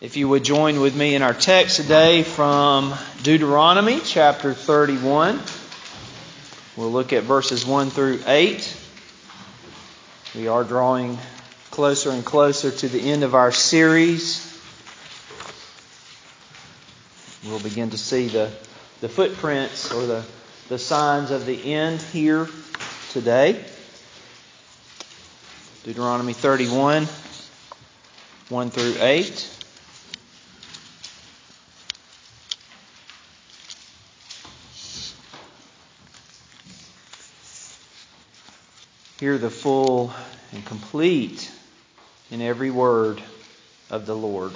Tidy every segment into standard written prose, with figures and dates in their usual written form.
If you would join with me in our text today from Deuteronomy chapter 31. We'll look at verses 1 through 8. We are drawing closer and closer to the end of our series. We'll begin to see the footprints or the signs of the end here today. Deuteronomy 31, 1 through 8. Hear the full and complete in every word of the Lord.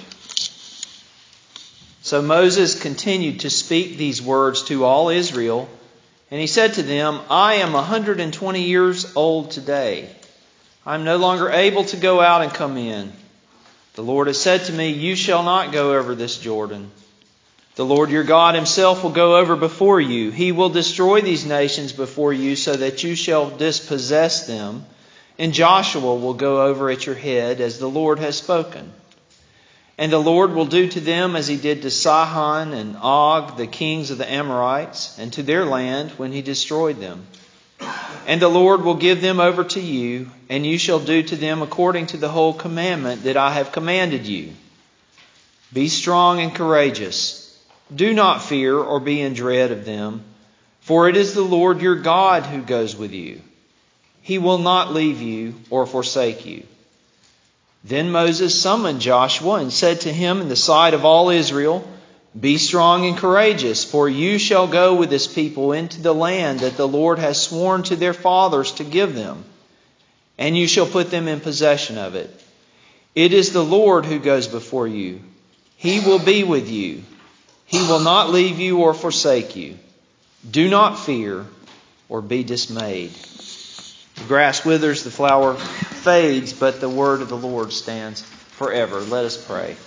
So Moses continued to speak these words to all Israel, and he said to them, I am 120 years old today. I am no longer able to go out and come in. The Lord has said to me, you shall not go over this Jordan. The Lord your God himself will go over before you. He will destroy these nations before you so that you shall dispossess them. And Joshua will go over at your head as the Lord has spoken. And the Lord will do to them as he did to Sihon and Og, the kings of the Amorites, and to their land when he destroyed them. And the Lord will give them over to you, and you shall do to them according to the whole commandment that I have commanded you. Be strong and courageous. Do not fear or be in dread of them, for it is the Lord your God who goes with you. He will not leave you or forsake you. Then Moses summoned Joshua and said to him in the sight of all Israel, Be strong and courageous, for you shall go with this people into the land that the Lord has sworn to their fathers to give them, and you shall put them in possession of it. It is the Lord who goes before you. He will be with you. He will not leave you or forsake you. Do not fear or be dismayed. The grass withers, the flower fades, but the word of the Lord stands forever. Let us pray.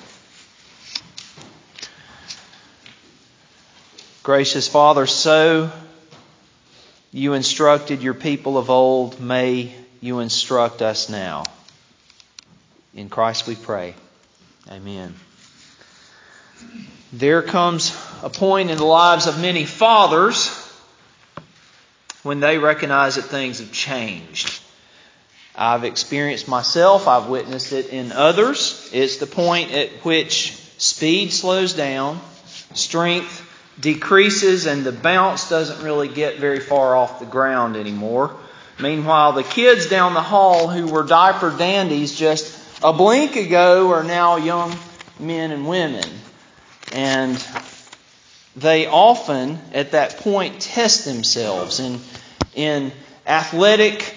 Gracious Father, so you instructed your people of old, may you instruct us now. In Christ we pray. Amen. There comes a point in the lives of many fathers when they recognize that things have changed. I've experienced myself, I've witnessed it in others. It's the point at which speed slows down, strength decreases, and the bounce doesn't really get very far off the ground anymore. Meanwhile, the kids down the hall who were diaper dandies just a blink ago are now young men and women. And they often, at that point, test themselves in athletic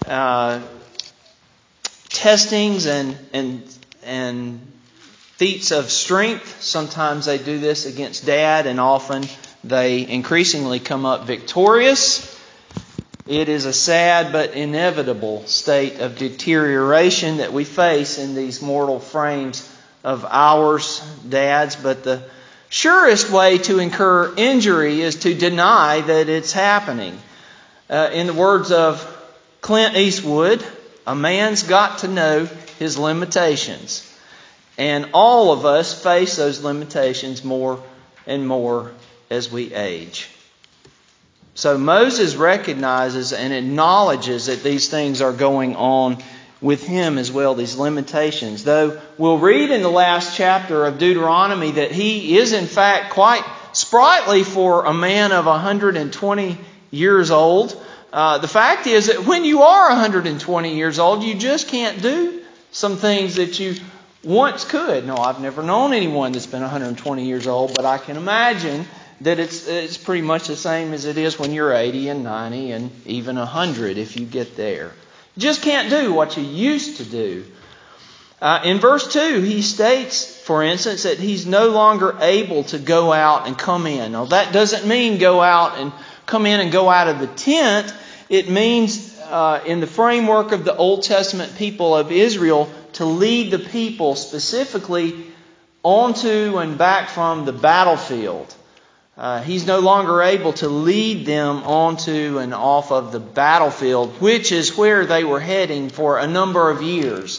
testings and feats of strength. Sometimes they do this against dad, and often they increasingly come up victorious. It is a sad but inevitable state of deterioration that we face in these mortal frames of ours, dads, but the surest way to incur injury is to deny that it's happening. In the words of Clint Eastwood, a man's got to know his limitations. And all of us face those limitations more and more as we age. So Moses recognizes and acknowledges that these things are going on with him as well, these limitations. Though we'll read in the last chapter of Deuteronomy that he is in fact quite sprightly for a man of 120 years old. The fact is that when you are 120 years old, you just can't do some things that you once could. No, I've never known anyone that's been 120 years old, but I can imagine that it's pretty much the same as it is when you're 80 and 90 and even 100 if you get there. You just can't do what you used to do. In verse 2, he states, for instance, that he's no longer able to go out and come in. Now, that doesn't mean go out and come in and go out of the tent. It means, in the framework of the Old Testament people of Israel, to lead the people specifically onto and back from the battlefield. He's no longer able to lead them onto and off of the battlefield, which is where they were heading for a number of years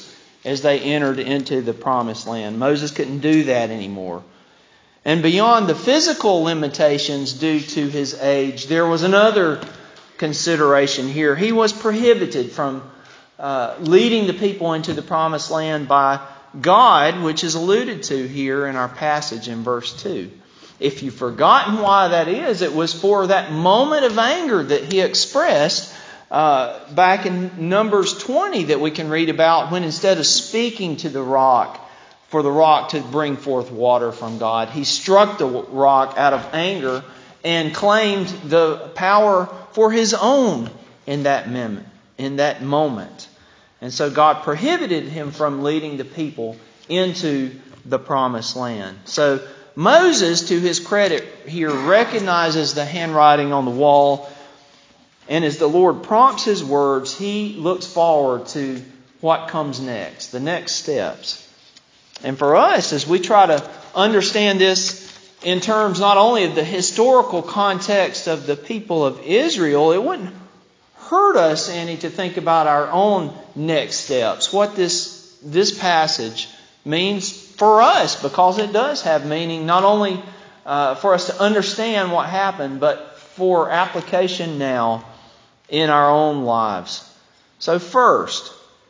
as they entered into the promised land. Moses couldn't do that anymore. And beyond the physical limitations due to his age, there was another consideration here. He was prohibited from leading the people into the promised land by God, which is alluded to here in our passage in verse 2. If you've forgotten why that is, it was for that moment of anger that he expressed back in Numbers 20 that we can read about, when instead of speaking to the rock for the rock to bring forth water from God, he struck the rock out of anger and claimed the power for his own in that moment. And so God prohibited him from leading the people into the promised land. So Moses, to his credit here, recognizes the handwriting on the wall. And as the Lord prompts his words, he looks forward to what comes next, the next steps. And for us, as we try to understand this in terms not only of the historical context of the people of Israel, it wouldn't hurt us any to think about our own next steps, what this passage means for us, because it does have meaning not only for us to understand what happened, but for application now in our own lives. So first,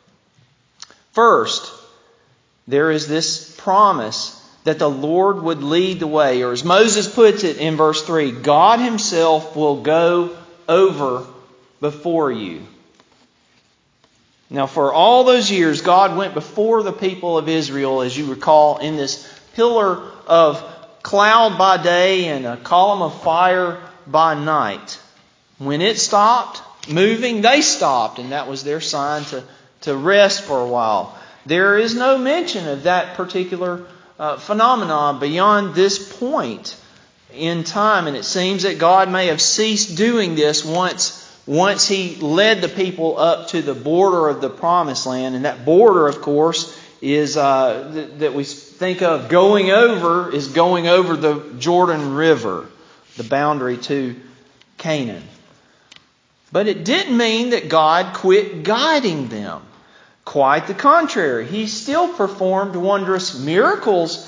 there is this promise that the Lord would lead the way, or as Moses puts it in verse 3, God Himself will go over before you. Now, for all those years, God went before the people of Israel, as you recall, in this pillar of cloud by day and a column of fire by night. When it stopped moving, they stopped, and that was their sign to rest for a while. There is no mention of that particular phenomenon beyond this point in time, and it seems that God may have ceased doing this once He led the people up to the border of the promised land. And that border, of course, is that we think of going over the Jordan River, the boundary to Canaan. But it didn't mean that God quit guiding them. Quite the contrary. He still performed wondrous miracles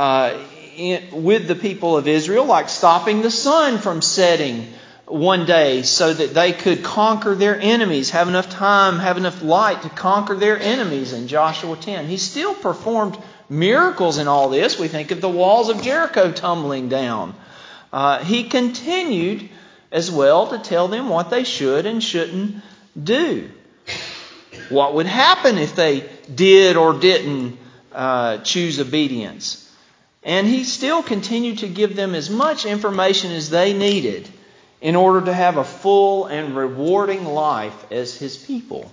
with the people of Israel, like stopping the sun from setting one day so that they could conquer their enemies, have enough time, have enough light to conquer their enemies in Joshua 10. He still performed miracles in all this. We think of the walls of Jericho tumbling down. He continued as well to tell them what they should and shouldn't do. What would happen if they did or didn't choose obedience. And He still continued to give them as much information as they needed in order to have a full and rewarding life as His people.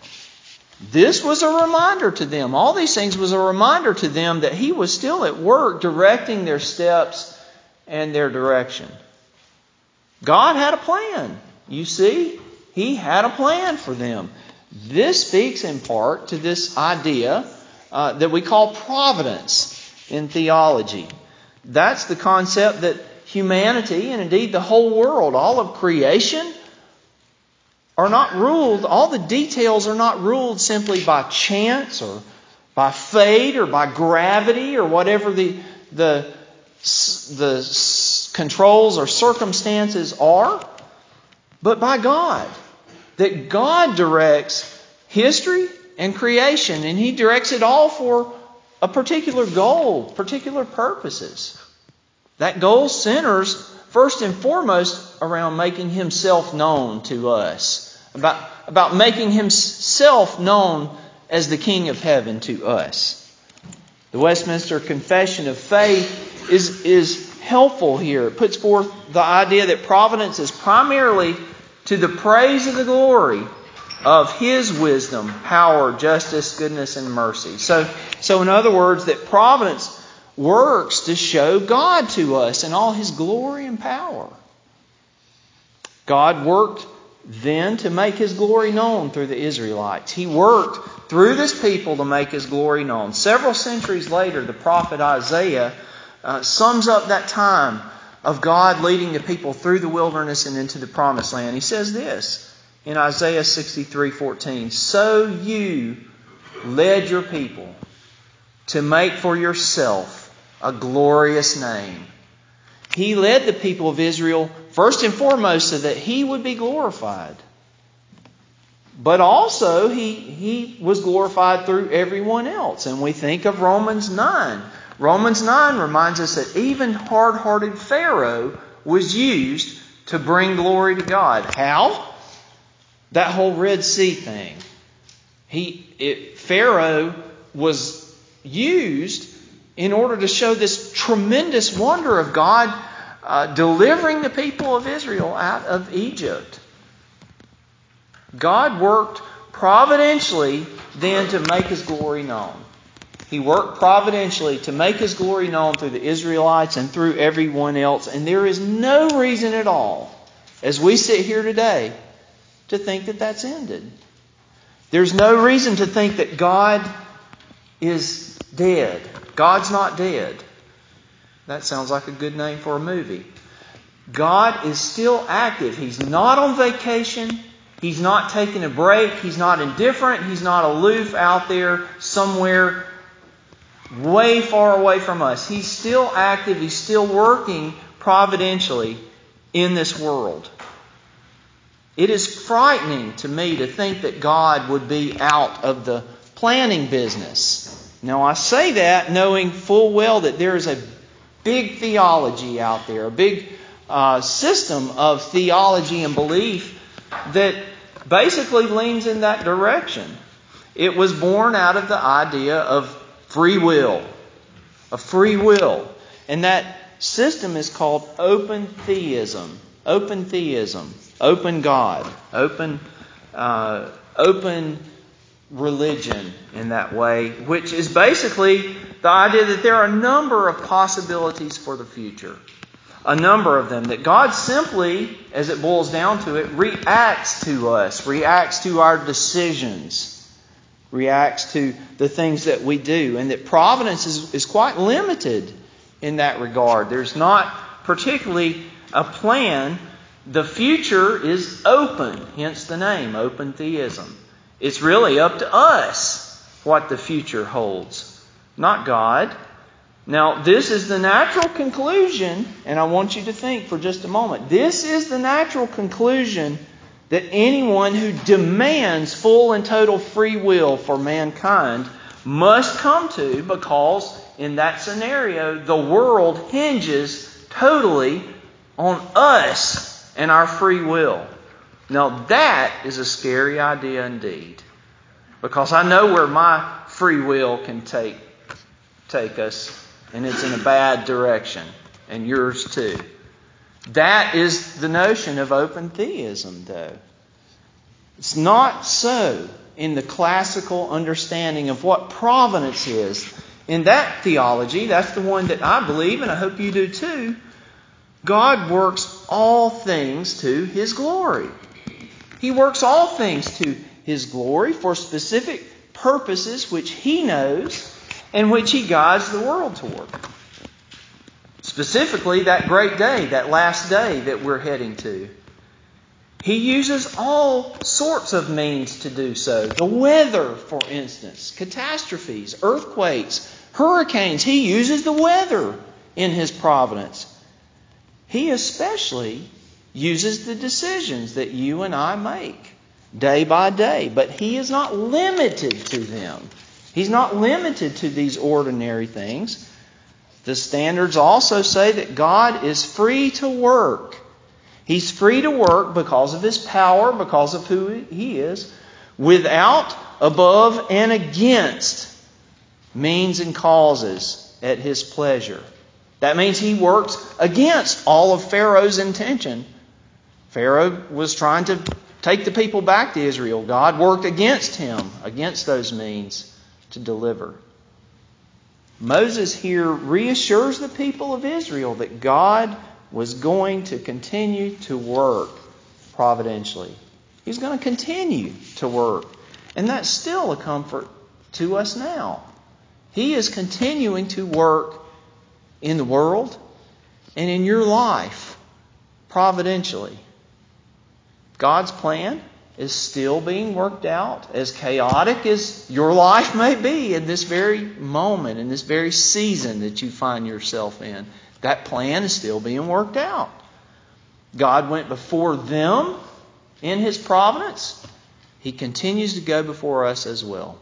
This was a reminder to them. All these things was a reminder to them that He was still at work directing their steps and their direction. God had a plan. You see, He had a plan for them. This speaks in part to this idea that we call providence in theology. That's the concept that humanity, and indeed the whole world, all of creation, are not ruled, all the details are not ruled simply by chance or by fate or by gravity or whatever the controls or circumstances are, but by God. That God directs history and creation, and He directs it all for a particular goal, particular purposes. That goal centers first and foremost around making Himself known to us, about making Himself known as the King of Heaven to us. The Westminster Confession of Faith is helpful here. It puts forth the idea that providence is primarily to the praise of the glory of His wisdom, power, justice, goodness, and mercy. So in other words, that providence works to show God to us in all His glory and power. God worked then to make His glory known through the Israelites. He worked through this people to make His glory known. Several centuries later, the prophet Isaiah sums up that time of God leading the people through the wilderness and into the promised land. He says this in Isaiah 63:14, "So you, led your people to make for yourself a glorious name. He led the people of Israel first and foremost so that He would be glorified. But also He was glorified through everyone else. And we think of Romans 9. Romans 9 reminds us that even hard-hearted Pharaoh was used to bring glory to God. How? That whole Red Sea thing. Pharaoh was used in order to show this tremendous wonder of God delivering the people of Israel out of Egypt. God worked providentially then to make His glory known. He worked providentially to make His glory known through the Israelites and through everyone else. And there is no reason at all, as we sit here today, to think that that's ended. There's no reason to think that God is dead. God's not dead. That sounds like a good name for a movie. God is still active. He's not on vacation. He's not taking a break. He's not indifferent. He's not aloof out there somewhere way far away from us. He's still active. He's still working providentially in this world. It is frightening to me to think that God would be out of the planning business. Now, I say that knowing full well that there is a big theology out there, a big system of theology and belief that basically leans in that direction. It was born out of the idea of free will. And that system is called open theism. Open theism. Open God. Open religion in that way, which is basically the idea that there are a number of possibilities for the future. A number of them. That God simply, as it boils down to it, reacts to us, reacts to our decisions, reacts to the things that we do. And that providence is quite limited in that regard. There's not particularly a plan. The future is open, hence the name, open theism. It's really up to us what the future holds, not God. Now, this is the natural conclusion, and I want you to think for just a moment. This is the natural conclusion that anyone who demands full and total free will for mankind must come to, because in that scenario, the world hinges totally on us and our free will. Now, that is a scary idea indeed, because I know where my free will can take us, and it's in a bad direction, and yours too. That is the notion of open theism, though. It's not so in the classical understanding of what providence is. In that theology, that's the one that I believe, and I hope you do too, God works all things to His glory. He works all things to His glory for specific purposes which He knows and which He guides the world toward. Specifically, that great day, that last day that we're heading to. He uses all sorts of means to do so. The weather, for instance, catastrophes, earthquakes, hurricanes. He uses the weather in His providence. He especially uses the decisions that you and I make day by day. But He is not limited to them. He's not limited to these ordinary things. The standards also say that God is free to work. He's free to work because of His power, because of who He is, without, above, and against means and causes at His pleasure. That means He works against all of Pharaoh's intention. Pharaoh was trying to take the people back to Israel. God worked against him, against those means to deliver. Moses here reassures the people of Israel that God was going to continue to work providentially. He's going to continue to work. And that's still a comfort to us now. He is continuing to work in the world and in your life providentially. God's plan is still being worked out. As chaotic as your life may be in this very moment, in this very season that you find yourself in, that plan is still being worked out. God went before them in His providence. He continues to go before us as well.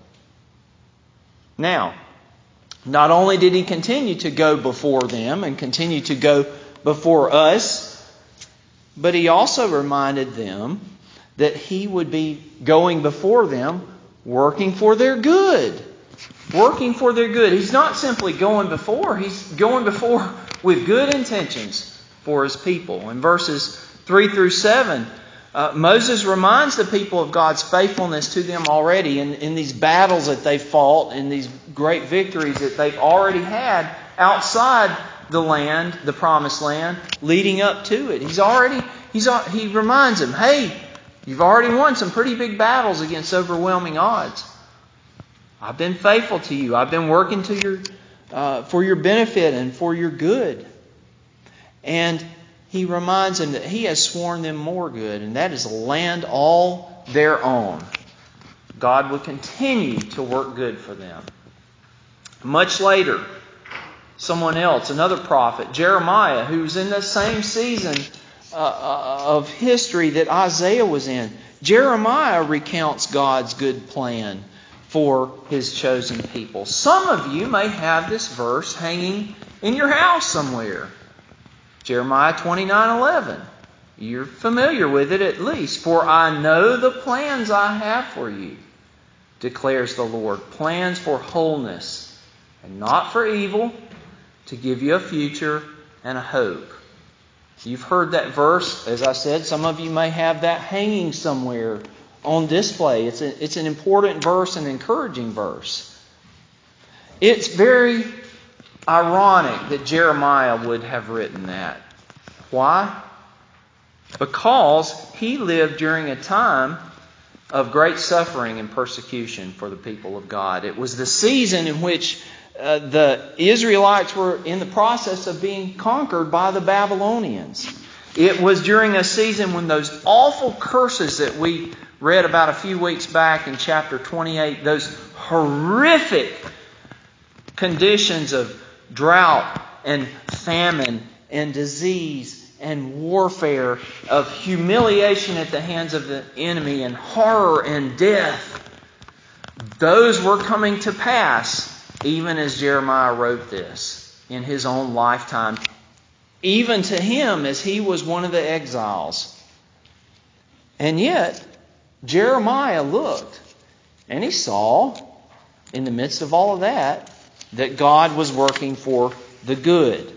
Now, not only did He continue to go before them and continue to go before us, but He also reminded them that He would be going before them, working for their good. Working for their good. He's not simply going before. He's going before with good intentions for His people. In verses 3 through 7, Moses reminds the people of God's faithfulness to them already in these battles that they've fought, in these great victories that they've already had outside the land, the promised land, leading up to it. He reminds them, hey, you've already won some pretty big battles against overwhelming odds. I've been faithful to you. I've been working for your benefit and for your good. And He reminds them that He has sworn them more good, and that is a land all their own. God will continue to work good for them. Much later, someone else, another prophet, Jeremiah, who's in the same season of history that Isaiah was in, Jeremiah recounts God's good plan for His chosen people. Some of you may have this verse hanging in your house somewhere. Jeremiah 29:11. You're familiar with it at least. For I know the plans I have for you, declares the Lord. Plans for wholeness and not for evil, to give you a future and a hope. You've heard that verse. As I said, some of you may have that hanging somewhere on display. It's an important verse, an encouraging verse. It's very ironic that Jeremiah would have written that. Why? Because he lived during a time of great suffering and persecution for the people of God. It was the season in which the Israelites were in the process of being conquered by the Babylonians. It was during a season when those awful curses that we read about a few weeks back in chapter 28, those horrific conditions of drought and famine and disease and warfare, of humiliation at the hands of the enemy and horror and death, those were coming to pass even as Jeremiah wrote this in his own lifetime, even to him as he was one of the exiles. And yet, Jeremiah looked and he saw, in the midst of all of that God was working for the good.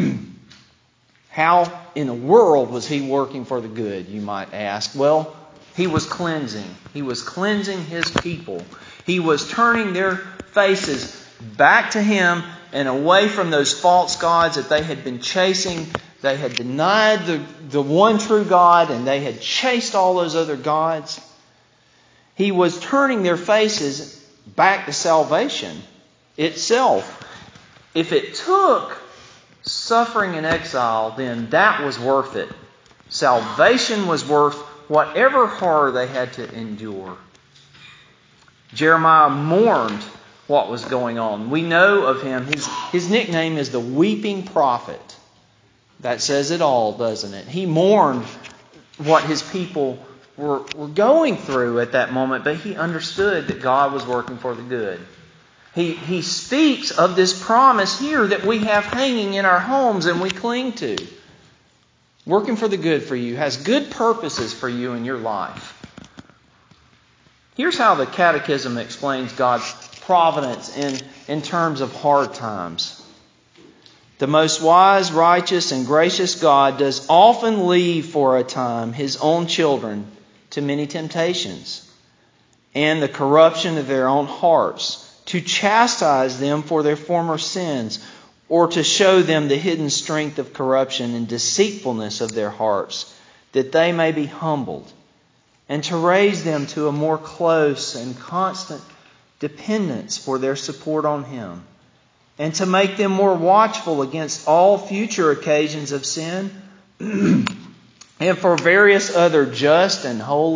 How in the world was He working for the good, you might ask? Well, He was cleansing. He was cleansing His people. He was turning their faces back to Him and away from those false gods that they had been chasing. They had denied the one true God, and they had chased all those other gods. He was turning their faces back to salvation itself. If it took suffering and exile, then that was worth it. Salvation was worth whatever horror they had to endure. Jeremiah mourned what was going on. We know of him, his nickname is the Weeping Prophet. That says it all, doesn't it? He mourned what his people were going through at that moment, but he understood that God was working for the good. He speaks of this promise here that we have hanging in our homes and we cling to. Working for the good for you, has good purposes for you in your life. Here's how the Catechism explains God's providence in terms of hard times. The most wise, righteous, and gracious God does often leave for a time His own children to many temptations and the corruption of their own hearts, to chastise them for their former sins, or to show them the hidden strength of corruption and deceitfulness of their hearts, that they may be humbled, and to raise them to a more close and constant dependence for their support on Him, and to make them more watchful against all future occasions of sin, and for various other just and holy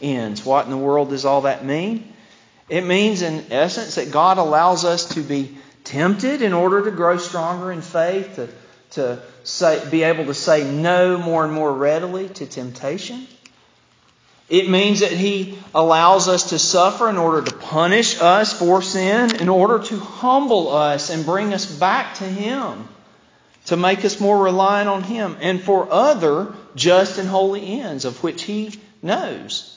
ends. What in the world does all that mean? It means, in essence, that God allows us to be tempted in order to grow stronger in faith, to be able to say no more and more readily to temptation. It means that He allows us to suffer in order to punish us for sin, in order to humble us and bring us back to Him, to make us more reliant on Him, and for other just and holy ends of which He knows.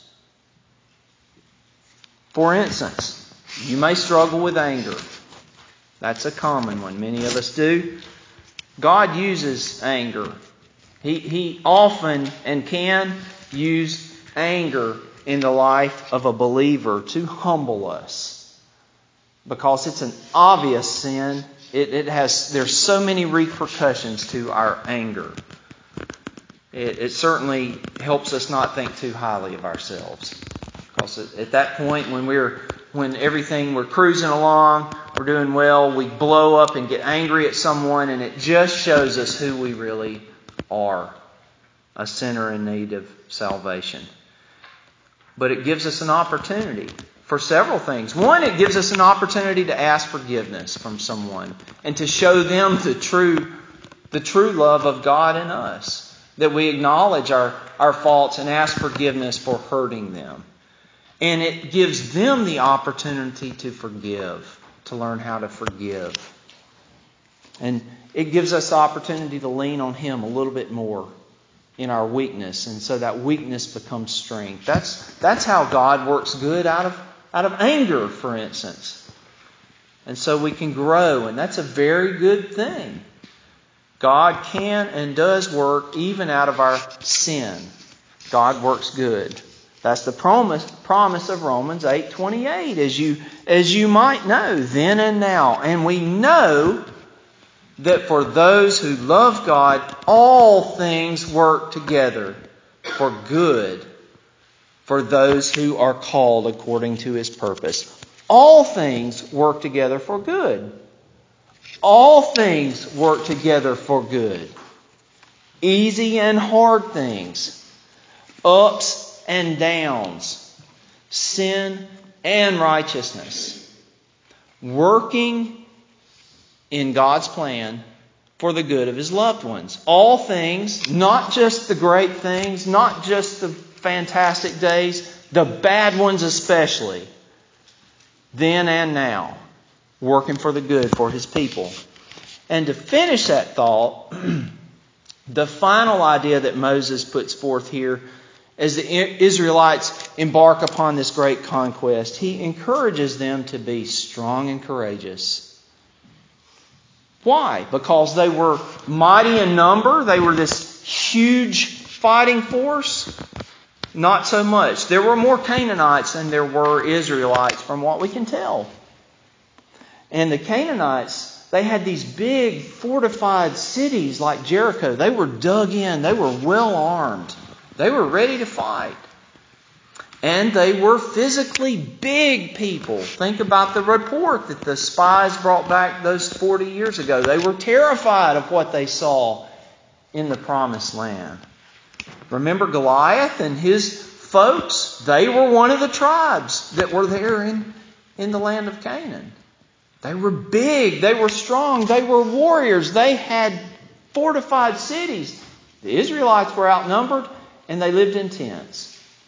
For instance, you may struggle with anger. That's a common one. Many of us do. God uses anger. He often and can use anger in the life of a believer to humble us, because it's an obvious sin. There's so many repercussions to our anger. It certainly helps us not think too highly of ourselves, because at that point when we're cruising along, we're doing well, we blow up and get angry at someone, and it just shows us who we really are, a sinner in need of salvation. But it gives us an opportunity for several things. One, it gives us an opportunity to ask forgiveness from someone and to show them the true love of God in us, that we acknowledge our faults and ask forgiveness for hurting them. And it gives them the opportunity to forgive, to learn how to forgive. And it gives us the opportunity to lean on Him a little bit more in our weakness, and so that weakness becomes strength. That's how God works good out of anger, for instance. And so we can grow, and that's a very good thing. God can and does work even out of our sin. God works good. That's the promise of Romans 8:28, as you might know, then and now. And we know that for those who love God, all things work together for good, for those who are called according to His purpose. All things work together for good. All things work together for good. Easy and hard things. Ups and downs. Sin and righteousness. Working in God's plan for the good of His loved ones. All things, not just the great things, not just the fantastic days, the bad ones especially, then and now, working for the good for His people. And to finish that thought, the final idea that Moses puts forth here as the Israelites embark upon this great conquest, he encourages them to be strong and courageous. Why? Because they were mighty in number. They were this huge fighting force. Not so much. There were more Canaanites than there were Israelites, from what we can tell. And the Canaanites, they had these big fortified cities like Jericho. They were dug in. They were well armed. They were ready to fight. And they were physically big people. Think about the report that the spies brought back those 40 years ago. They were terrified of what they saw in the Promised Land. Remember Goliath and his folks? They were one of the tribes that were there in the land of Canaan. They were big. They were strong. They were warriors. They had fortified cities. The Israelites were outnumbered, and they lived in tents.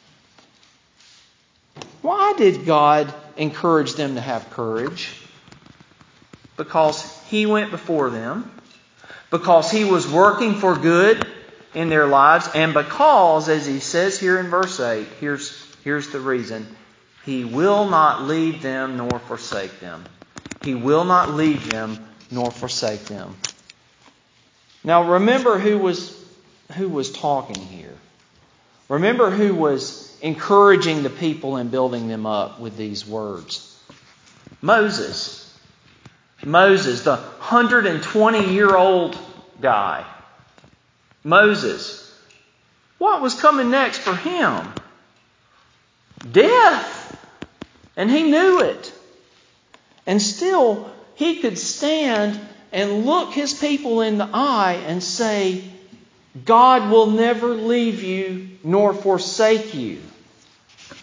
Why did God encourage them to have courage? Because He went before them. Because He was working for good in their lives. And because, as He says here in verse 8, here's the reason. He will not leave them nor forsake them. He will not leave them nor forsake them. Now remember who was talking here. Remember who was encouraging the people and building them up with these words. Moses. Moses, the 120-year-old guy. Moses. What was coming next for him? Death. And he knew it. And still, he could stand and look his people in the eye and say, God will never leave you nor forsake you.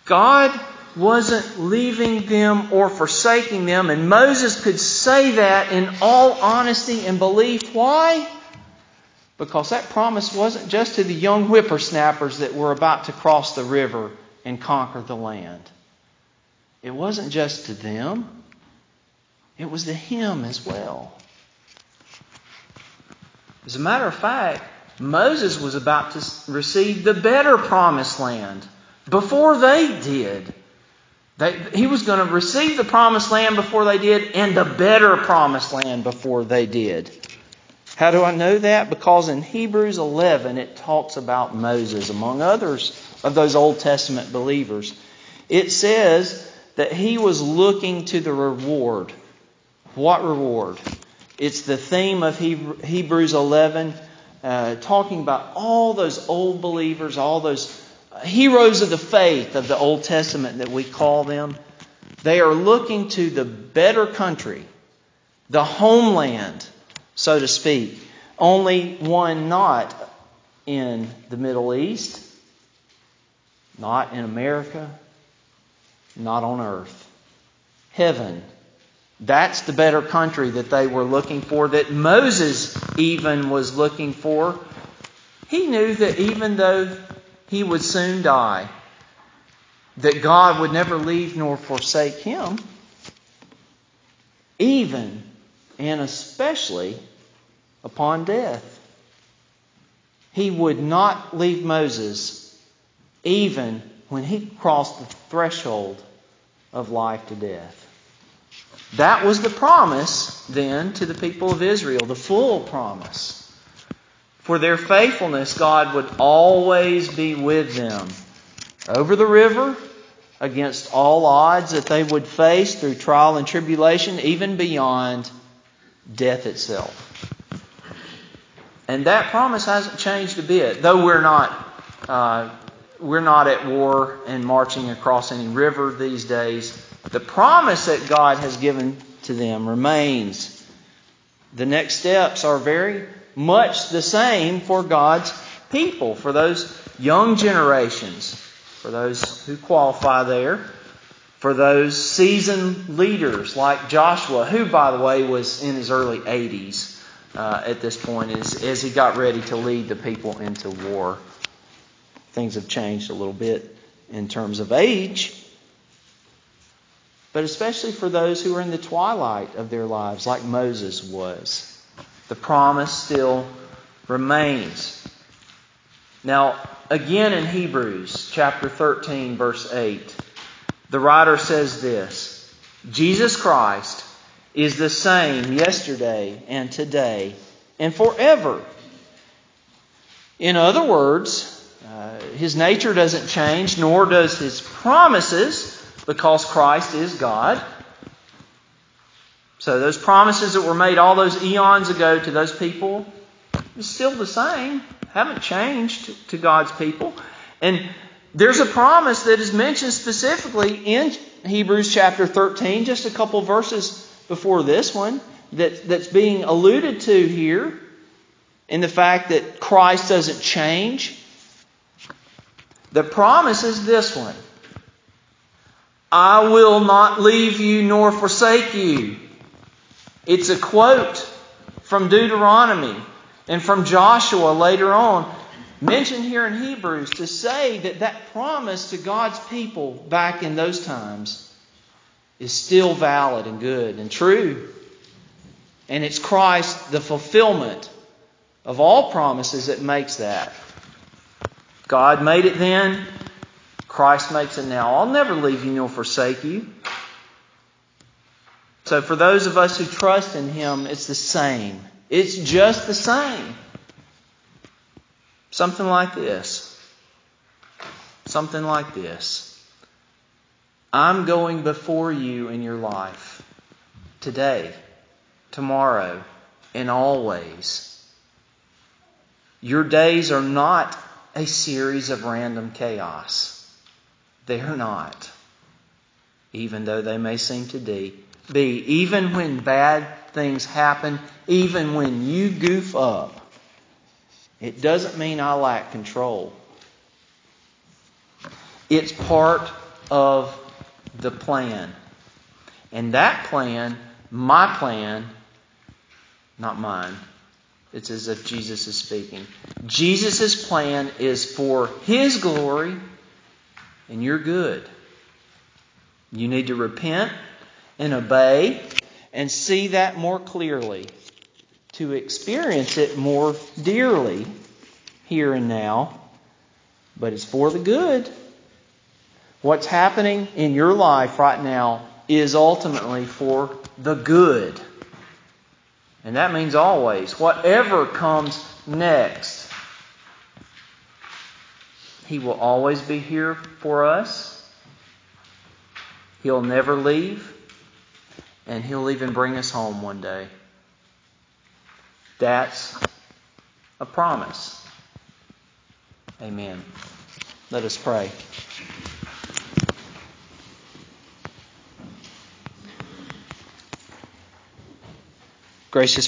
God wasn't leaving them or forsaking them, and Moses could say that in all honesty and belief. Why? Because that promise wasn't just to the young whippersnappers that were about to cross the river and conquer the land. It wasn't just to them. It was to him as well. As a matter of fact, Moses was about to receive the better promised land before they did. He was going to receive the promised land before they did, and the better promised land before they did. How do I know that? Because in Hebrews 11 it talks about Moses, among others of those Old Testament believers. It says that he was looking to the reward. What reward? It's the theme of Hebrews 11, talking about all those old believers, all those heroes of the faith of the Old Testament that we call them. They are looking to the better country, the homeland, so to speak. Only one not in the Middle East, not in America, not on earth. Heaven. That's the better country that they were looking for, that Moses even was looking for. He knew that even though he would soon die, that God would never leave nor forsake him, even and especially upon death. He would not leave Moses even when he crossed the threshold of life to death. That was the promise then to the people of Israel, the full promise. For their faithfulness, God would always be with them over the river, against all odds that they would face through trial and tribulation, even beyond death itself. And that promise hasn't changed a bit, though we're not at war and marching across any river these days. The promise that God has given to them remains. The next steps are very much the same for God's people, for those young generations, for those who qualify there, for those seasoned leaders like Joshua, who, by the way, was in his early 80s at this point as he got ready to lead the people into war. Things have changed a little bit in terms of age, but especially for those who are in the twilight of their lives, like Moses was. The promise still remains. Now, again in Hebrews chapter 13, verse 8, the writer says this: Jesus Christ is the same yesterday and today and forever. In other words, His nature doesn't change, nor does His promises, because Christ is God. So those promises that were made all those eons ago to those people are still the same, haven't changed to God's people. And there's a promise that is mentioned specifically in Hebrews chapter 13, just a couple verses before this one, that's being alluded to here in the fact that Christ doesn't change. The promise is this one: I will not leave you nor forsake you. It's a quote from Deuteronomy and from Joshua later on, mentioned here in Hebrews, to say that that promise to God's people back in those times is still valid and good and true. And it's Christ, the fulfillment of all promises, that makes that. God made it then. Christ makes it now. I'll never leave you nor forsake you. So for those of us who trust in Him, it's the same. It's just the same. Something like this. Something like this. I'm going before you in your life today, tomorrow, and always. Your days are not a series of random chaos. They're not. Even though they may seem to be. Even when bad things happen, even when you goof up, it doesn't mean I lack control. It's part of the plan. And that plan, my plan, not mine. It's as if Jesus is speaking. Jesus' plan is for His glory and your good. You need to repent and obey and see that more clearly, to experience it more dearly here and now. But it's for the good. What's happening in your life right now is ultimately for the good. And that means always, whatever comes next, He will always be here for us. He'll never leave. And He'll even bring us home one day. That's a promise. Amen. Let us pray. Gracious